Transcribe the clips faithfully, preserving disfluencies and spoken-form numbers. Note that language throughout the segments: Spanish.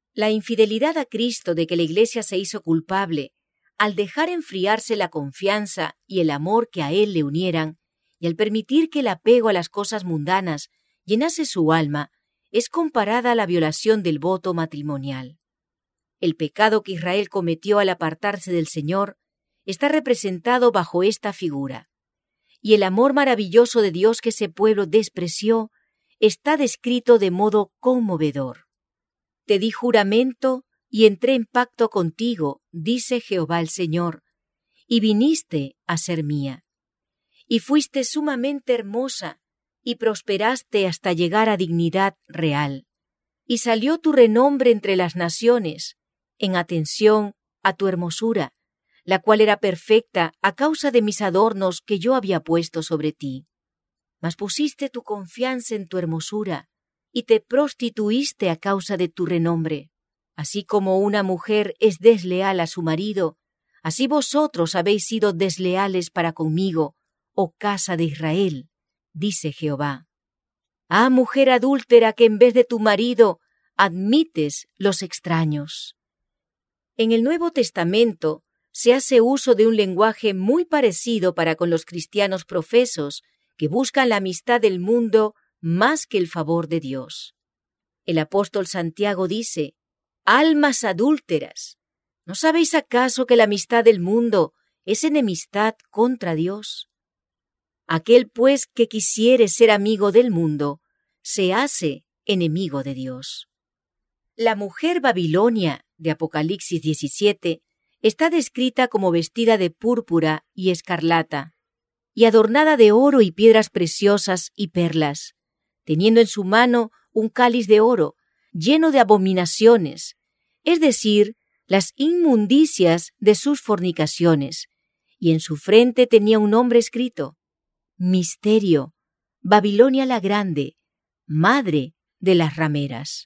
La infidelidad a Cristo de que la Iglesia se hizo culpable, al dejar enfriarse la confianza y el amor que a Él le unieran, y al permitir que el apego a las cosas mundanas llenase su alma, es comparada a la violación del voto matrimonial. El pecado que Israel cometió al apartarse del Señor está representado bajo esta figura, y el amor maravilloso de Dios que ese pueblo despreció está descrito de modo conmovedor. Te di juramento y entré en pacto contigo, dice Jehová el Señor, y viniste a ser mía. Y fuiste sumamente hermosa, y prosperaste hasta llegar a dignidad real. Y salió tu renombre entre las naciones, en atención a tu hermosura, la cual era perfecta a causa de mis adornos que yo había puesto sobre ti. Mas pusiste tu confianza en tu hermosura, y te prostituiste a causa de tu renombre. Así como una mujer es desleal a su marido, así vosotros habéis sido desleales para conmigo, oh casa de Israel, dice Jehová. Ah, mujer adúltera, que en vez de tu marido admites los extraños. En el Nuevo Testamento se hace uso de un lenguaje muy parecido para con los cristianos profesos que buscan la amistad del mundo más que el favor de Dios. El apóstol Santiago dice: «Almas adúlteras, ¿no sabéis acaso que la amistad del mundo es enemistad contra Dios? Aquel, pues, que quisiere ser amigo del mundo, se hace enemigo de Dios». La mujer Babilonia de Apocalipsis diecisiete está descrita como vestida de púrpura y escarlata, y adornada de oro y piedras preciosas y perlas, teniendo en su mano un cáliz de oro, lleno de abominaciones, es decir, las inmundicias de sus fornicaciones, y en su frente tenía un nombre escrito: Misterio, Babilonia la Grande, madre de las rameras.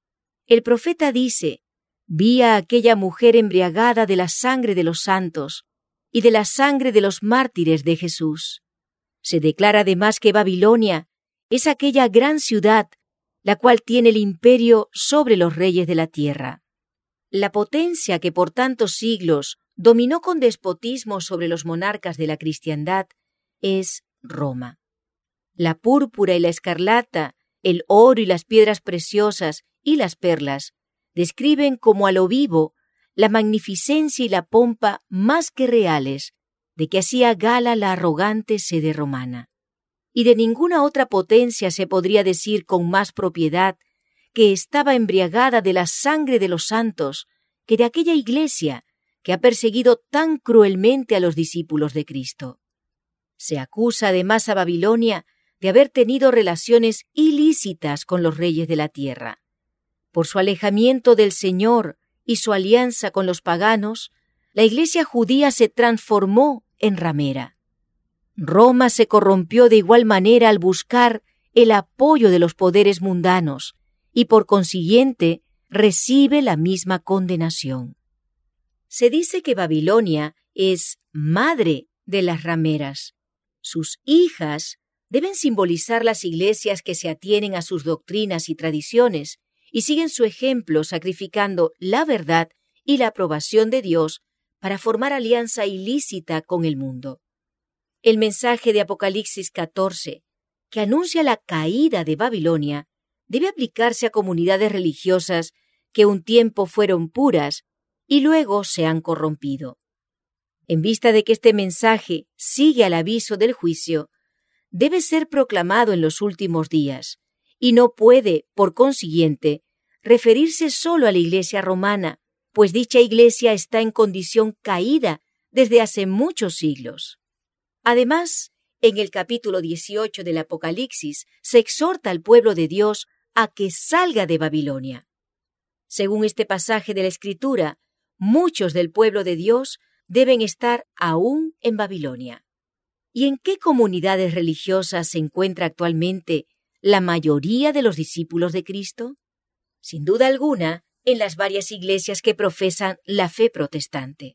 El profeta dice: «Vi a aquella mujer embriagada de la sangre de los santos y de la sangre de los mártires de Jesús». Se declara además que Babilonia es aquella gran ciudad, la cual tiene el imperio sobre los reyes de la tierra. La potencia que por tantos siglos dominó con despotismo sobre los monarcas de la cristiandad es Roma. La púrpura y la escarlata, el oro y las piedras preciosas y las perlas describen como a lo vivo la magnificencia y la pompa más que reales de que hacía gala la arrogante sede romana. Y de ninguna otra potencia se podría decir con más propiedad que estaba embriagada de la sangre de los santos que de aquella iglesia que ha perseguido tan cruelmente a los discípulos de Cristo. Se acusa además a Babilonia de haber tenido relaciones ilícitas con los reyes de la tierra. Por su alejamiento del Señor y su alianza con los paganos, la iglesia judía se transformó en ramera. Roma se corrompió de igual manera al buscar el apoyo de los poderes mundanos y por consiguiente recibe la misma condenación. Se dice que Babilonia es madre de las rameras. Sus hijas deben simbolizar las iglesias que se atienen a sus doctrinas y tradiciones y siguen su ejemplo sacrificando la verdad y la aprobación de Dios para formar alianza ilícita con el mundo. El mensaje de Apocalipsis catorce, que anuncia la caída de Babilonia, debe aplicarse a comunidades religiosas que un tiempo fueron puras y luego se han corrompido. En vista de que este mensaje sigue al aviso del juicio, debe ser proclamado en los últimos días y no puede, por consiguiente, referirse solo a la iglesia romana, pues dicha iglesia está en condición caída desde hace muchos siglos. Además, en el capítulo dieciocho del Apocalipsis se exhorta al pueblo de Dios a que salga de Babilonia. Según este pasaje de la Escritura, muchos del pueblo de Dios deben estar aún en Babilonia. ¿Y en qué comunidades religiosas se encuentra actualmente la mayoría de los discípulos de Cristo? Sin duda alguna, en las varias iglesias que profesan la fe protestante.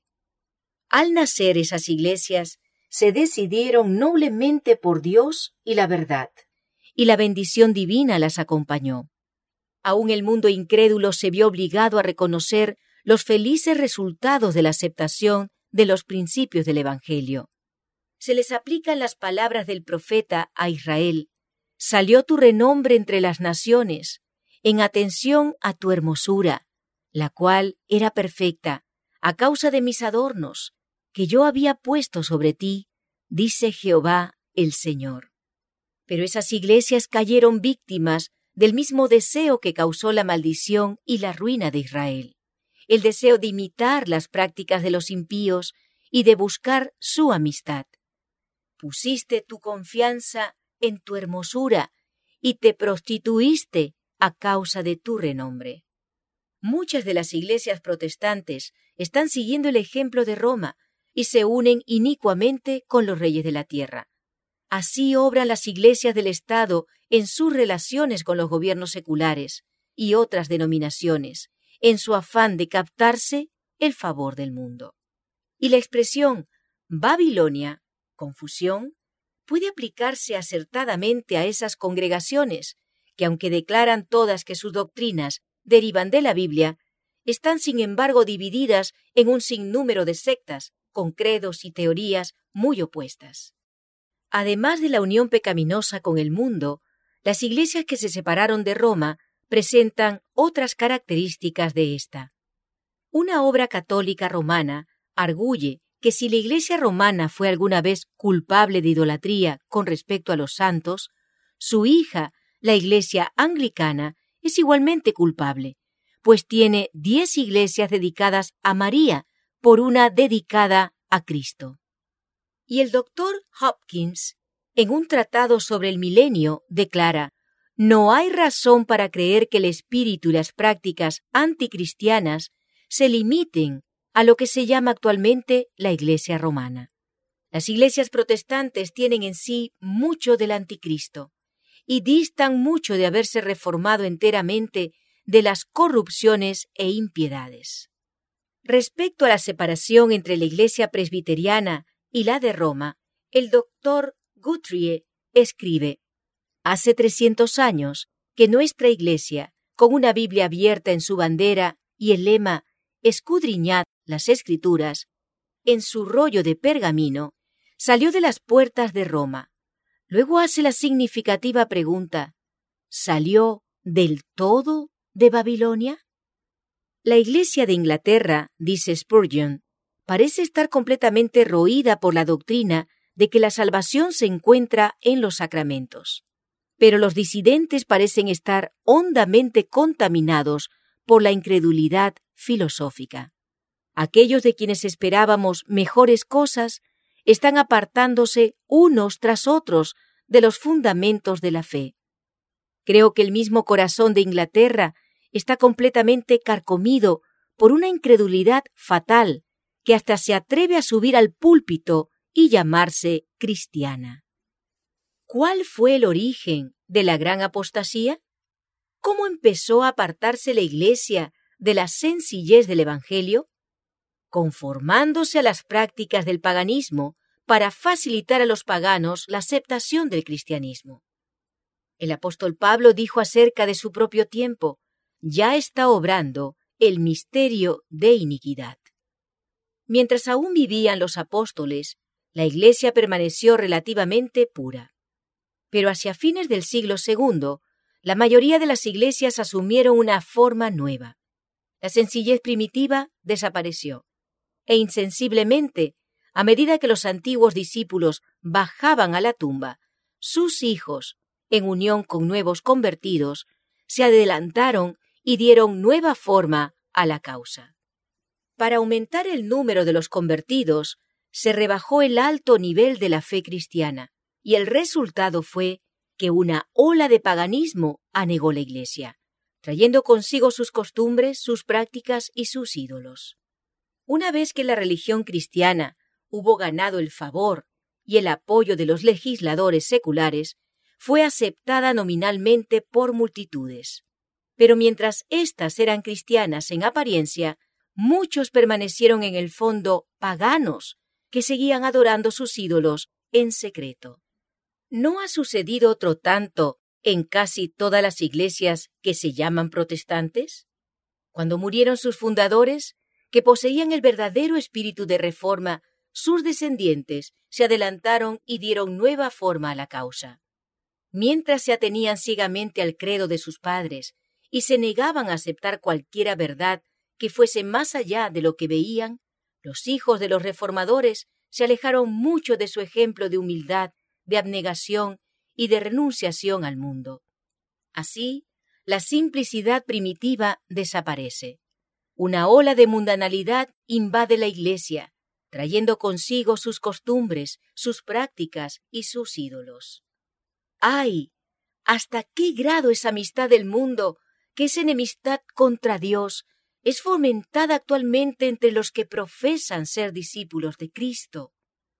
Al nacer esas iglesias, se decidieron noblemente por Dios y la verdad, y la bendición divina las acompañó. Aún el mundo incrédulo se vio obligado a reconocer los felices resultados de la aceptación de los principios del Evangelio. Se les aplican las palabras del profeta a Israel: «Salió tu renombre entre las naciones, en atención a tu hermosura, la cual era perfecta, a causa de mis adornos, que yo había puesto sobre ti, dice Jehová el Señor». Pero esas iglesias cayeron víctimas del mismo deseo que causó la maldición y la ruina de Israel, el deseo de imitar las prácticas de los impíos y de buscar su amistad. Pusiste tu confianza en tu hermosura y te prostituiste a causa de tu renombre. Muchas de las iglesias protestantes están siguiendo el ejemplo de Roma y se unen inicuamente con los reyes de la tierra. Así obran las iglesias del Estado en sus relaciones con los gobiernos seculares y otras denominaciones, en su afán de captarse el favor del mundo. Y la expresión Babilonia, confusión, puede aplicarse acertadamente a esas congregaciones que, aunque declaran todas que sus doctrinas derivan de la Biblia, están sin embargo divididas en un sinnúmero de sectas con credos y teorías muy opuestas. Además de la unión pecaminosa con el mundo, las iglesias que se separaron de Roma presentan otras características de esta. Una obra católica romana arguye que si la Iglesia romana fue alguna vez culpable de idolatría con respecto a los santos, su hija, la Iglesia anglicana, es igualmente culpable, pues tiene diez iglesias dedicadas a María por una dedicada a Cristo. Y el doctor Hopkins, en un tratado sobre el milenio, declara: «No hay razón para creer que el espíritu y las prácticas anticristianas se limiten a lo que se llama actualmente la Iglesia romana. Las iglesias protestantes tienen en sí mucho del anticristo y distan mucho de haberse reformado enteramente de las corrupciones e impiedades». Respecto a la separación entre la Iglesia presbiteriana y la de Roma, el doctor Guthrie escribe: «Hace trescientos años que nuestra Iglesia, con una Biblia abierta en su bandera y el lema «Escudriñad las Escrituras», en su rollo de pergamino, salió de las puertas de Roma. Luego hace la significativa pregunta: ¿salió del todo de Babilonia? La Iglesia de Inglaterra, dice Spurgeon, parece estar completamente roída por la doctrina de que la salvación se encuentra en los sacramentos. Pero los disidentes parecen estar hondamente contaminados por la incredulidad filosófica. Aquellos de quienes esperábamos mejores cosas están apartándose unos tras otros de los fundamentos de la fe. Creo que el mismo corazón de Inglaterra está completamente carcomido por una incredulidad fatal que hasta se atreve a subir al púlpito y llamarse cristiana. ¿Cuál fue el origen de la gran apostasía? ¿Cómo empezó a apartarse la Iglesia de la sencillez del Evangelio? Conformándose a las prácticas del paganismo para facilitar a los paganos la aceptación del cristianismo. El apóstol Pablo dijo acerca de su propio tiempo: «Ya está obrando el misterio de iniquidad». Mientras aún vivían los apóstoles, la Iglesia permaneció relativamente pura. Pero hacia fines del siglo segundo, la mayoría de las iglesias asumieron una forma nueva. La sencillez primitiva desapareció, e insensiblemente, a medida que los antiguos discípulos bajaban a la tumba, sus hijos, en unión con nuevos convertidos, se adelantaron y dieron nueva forma a la causa. Para aumentar el número de los convertidos, se rebajó el alto nivel de la fe cristiana, y el resultado fue que una ola de paganismo anegó la Iglesia, trayendo consigo sus costumbres, sus prácticas y sus ídolos. Una vez que la religión cristiana hubo ganado el favor y el apoyo de los legisladores seculares, fue aceptada nominalmente por multitudes. Pero mientras éstas eran cristianas en apariencia, muchos permanecieron en el fondo paganos, que seguían adorando sus ídolos en secreto. ¿No ha sucedido otro tanto en casi todas las iglesias que se llaman protestantes? Cuando murieron sus fundadores, que poseían el verdadero espíritu de reforma, sus descendientes se adelantaron y dieron nueva forma a la causa. Mientras se atenían ciegamente al credo de sus padres y se negaban a aceptar cualquiera verdad que fuese más allá de lo que veían, los hijos de los reformadores se alejaron mucho de su ejemplo de humildad, de abnegación y de renunciación al mundo. Así, la simplicidad primitiva desaparece. Una ola de mundanalidad invade la Iglesia, trayendo consigo sus costumbres, sus prácticas y sus ídolos. ¡Ay! ¿Hasta qué grado esa amistad del mundo, que es enemistad contra Dios, es fomentada actualmente entre los que profesan ser discípulos de Cristo?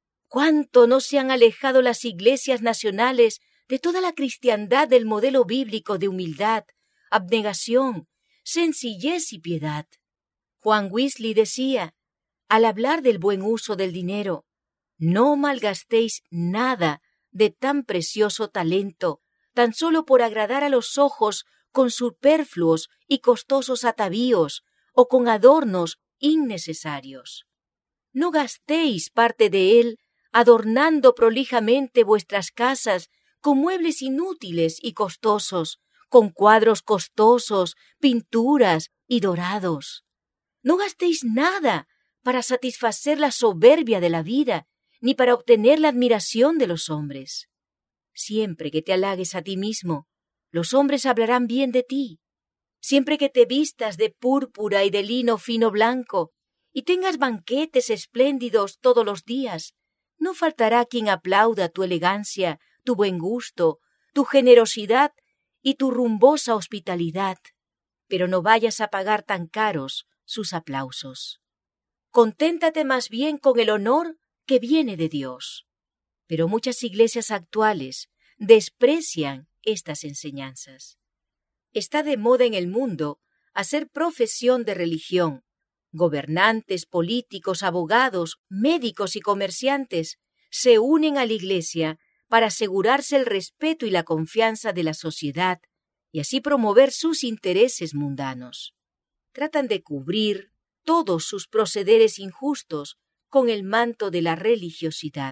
¿Cuánto no se han alejado las iglesias nacionales de toda la cristiandad del modelo bíblico de humildad, abnegación, sencillez y piedad? Juan Wesley decía, al hablar del buen uso del dinero, no malgastéis nada de tan precioso talento, tan solo por agradar a los ojos con superfluos y costosos atavíos o con adornos innecesarios. No gastéis parte de él adornando prolijamente vuestras casas con muebles inútiles y costosos, con cuadros costosos, pinturas y dorados. No gastéis nada para satisfacer la soberbia de la vida, ni para obtener la admiración de los hombres. Siempre que te halagues a ti mismo, los hombres hablarán bien de ti. Siempre que te vistas de púrpura y de lino fino blanco, y tengas banquetes espléndidos todos los días, no faltará quien aplauda tu elegancia, tu buen gusto, tu generosidad y tu rumbosa hospitalidad. Pero no vayas a pagar tan caros sus aplausos. Conténtate más bien con el honor que viene de Dios. Pero muchas iglesias actuales desprecian estas enseñanzas. Está de moda en el mundo hacer profesión de religión. Gobernantes, políticos, abogados, médicos y comerciantes se unen a la iglesia para asegurarse el respeto y la confianza de la sociedad y así promover sus intereses mundanos. Tratan de cubrir todos sus procederes injustos con el manto de la religiosidad.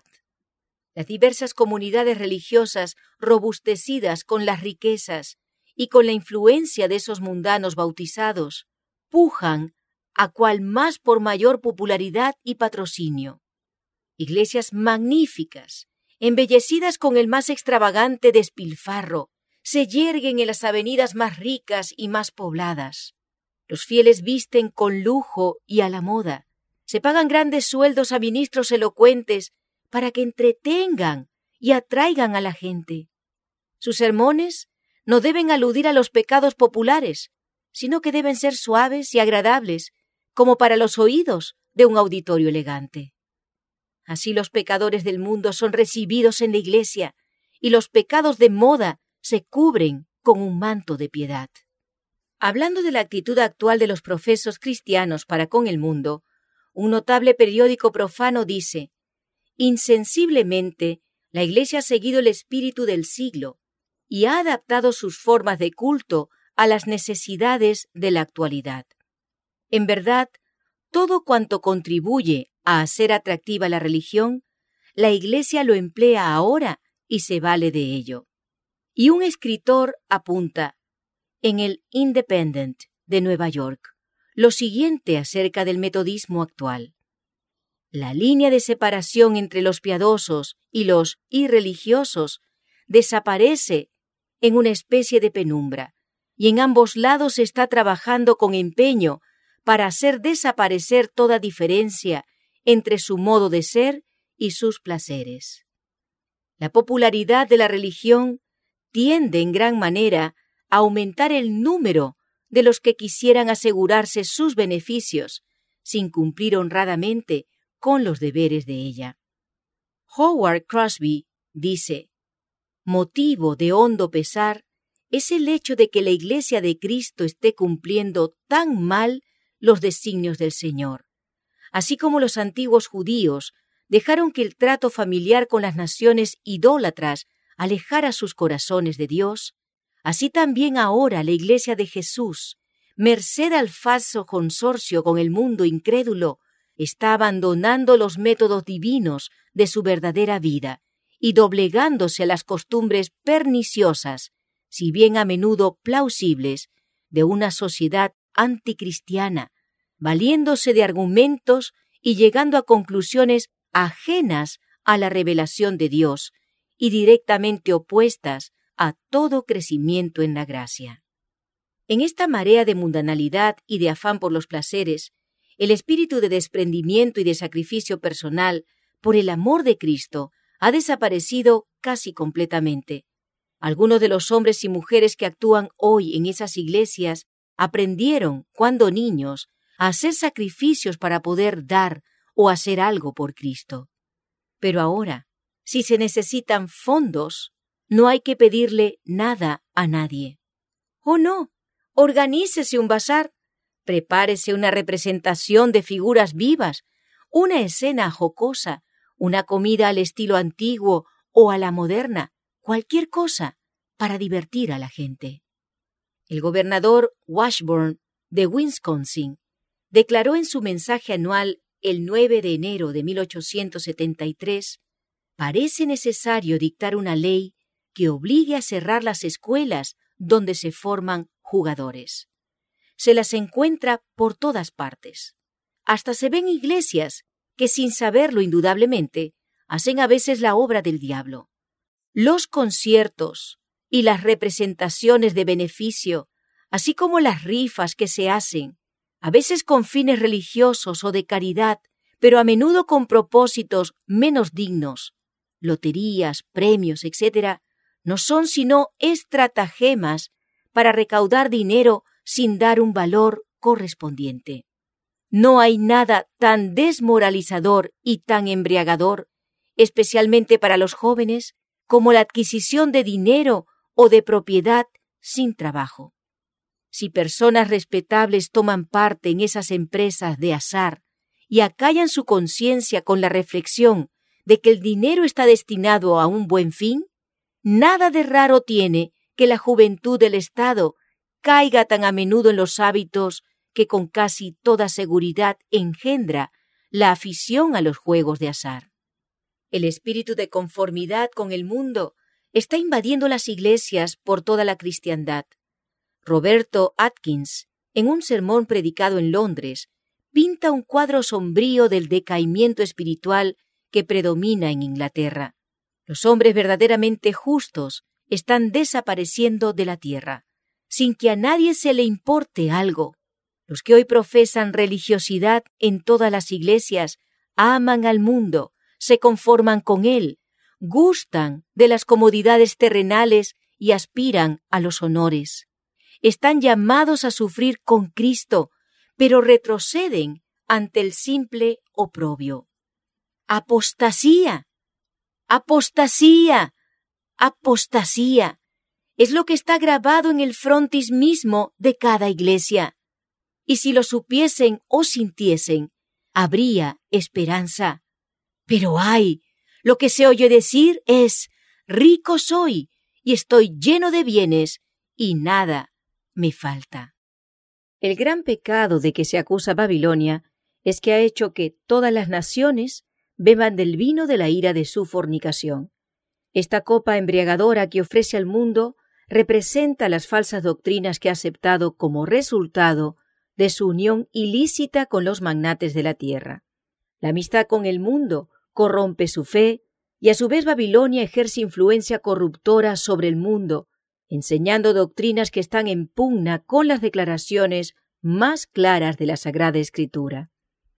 Las diversas comunidades religiosas robustecidas con las riquezas y con la influencia de esos mundanos bautizados, pujan a cual más por mayor popularidad y patrocinio. Iglesias magníficas, embellecidas con el más extravagante despilfarro, se yerguen en las avenidas más ricas y más pobladas. Los fieles visten con lujo y a la moda. Se pagan grandes sueldos a ministros elocuentes para que entretengan y atraigan a la gente. Sus sermones no deben aludir a los pecados populares, sino que deben ser suaves y agradables, como para los oídos de un auditorio elegante. Así los pecadores del mundo son recibidos en la iglesia y los pecados de moda se cubren con un manto de piedad. Hablando de la actitud actual de los profesos cristianos para con el mundo, un notable periódico profano dice: insensiblemente, la Iglesia ha seguido el espíritu del siglo y ha adaptado sus formas de culto a las necesidades de la actualidad. En verdad, todo cuanto contribuye a hacer atractiva la religión, la Iglesia lo emplea ahora y se vale de ello. Y un escritor apunta, en el Independent de Nueva York, lo siguiente acerca del metodismo actual. La línea de separación entre los piadosos y los irreligiosos desaparece en una especie de penumbra, y en ambos lados se está trabajando con empeño para hacer desaparecer toda diferencia entre su modo de ser y sus placeres. La popularidad de la religión tiende en gran manera a aumentar el número de los que quisieran asegurarse sus beneficios sin cumplir honradamente con los deberes de ella. Howard Crosby dice: motivo de hondo pesar es el hecho de que la Iglesia de Cristo esté cumpliendo tan mal los designios del Señor. Así como los antiguos judíos dejaron que el trato familiar con las naciones idólatras alejara sus corazones de Dios, así también ahora la Iglesia de Jesús, merced al falso consorcio con el mundo incrédulo, está abandonando los métodos divinos de su verdadera vida y doblegándose a las costumbres perniciosas, si bien a menudo plausibles, de una sociedad anticristiana, valiéndose de argumentos y llegando a conclusiones ajenas a la revelación de Dios y directamente opuestas a todo crecimiento en la gracia. En esta marea de mundanalidad y de afán por los placeres, el espíritu de desprendimiento y de sacrificio personal por el amor de Cristo ha desaparecido casi completamente. Algunos de los hombres y mujeres que actúan hoy en esas iglesias aprendieron, cuando niños, a hacer sacrificios para poder dar o hacer algo por Cristo. Pero ahora, si se necesitan fondos, no hay que pedirle nada a nadie. ¡Oh, no! Organícese un bazar, prepárese una representación de figuras vivas, una escena jocosa, una comida al estilo antiguo o a la moderna, cualquier cosa para divertir a la gente. El gobernador Washburn de Wisconsin declaró en su mensaje anual el nueve de enero de mil ochocientos setenta y tres, parece necesario dictar una ley que obligue a cerrar las escuelas donde se forman jugadores. Se las encuentra por todas partes. Hasta se ven iglesias que, sin saberlo indudablemente, hacen a veces la obra del diablo. Los conciertos y las representaciones de beneficio, así como las rifas que se hacen, a veces con fines religiosos o de caridad, pero a menudo con propósitos menos dignos, loterías, premios, etcétera, no son sino estratagemas para recaudar dinero sin dar un valor correspondiente. No hay nada tan desmoralizador y tan embriagador, especialmente para los jóvenes, como la adquisición de dinero o de propiedad sin trabajo. Si personas respetables toman parte en esas empresas de azar y acallan su conciencia con la reflexión de que el dinero está destinado a un buen fin, nada de raro tiene que la juventud del Estado caiga tan a menudo en los hábitos que con casi toda seguridad engendra la afición a los juegos de azar. El espíritu de conformidad con el mundo está invadiendo las iglesias por toda la cristiandad. Roberto Atkins, en un sermón predicado en Londres, pinta un cuadro sombrío del decaimiento espiritual que predomina en Inglaterra. Los hombres verdaderamente justos están desapareciendo de la tierra, sin que a nadie se le importe algo. Los que hoy profesan religiosidad en todas las iglesias aman al mundo, se conforman con él, gustan de las comodidades terrenales y aspiran a los honores. Están llamados a sufrir con Cristo, pero retroceden ante el simple oprobio. ¡Apostasía! ¡Apostasía! ¡Apostasía! Es lo que está grabado en el frontis mismo de cada iglesia. Y si lo supiesen o sintiesen, habría esperanza. Pero ¡ay! Lo que se oye decir es: rico soy y estoy lleno de bienes y nada me falta. El gran pecado de que se acusa Babilonia es que ha hecho que todas las naciones beban del vino de la ira de su fornicación. Esta copa embriagadora que ofrece al mundo representa las falsas doctrinas que ha aceptado como resultado de su unión ilícita con los magnates de la tierra. La amistad con el mundo corrompe su fe y a su vez Babilonia ejerce influencia corruptora sobre el mundo, enseñando doctrinas que están en pugna con las declaraciones más claras de la Sagrada Escritura.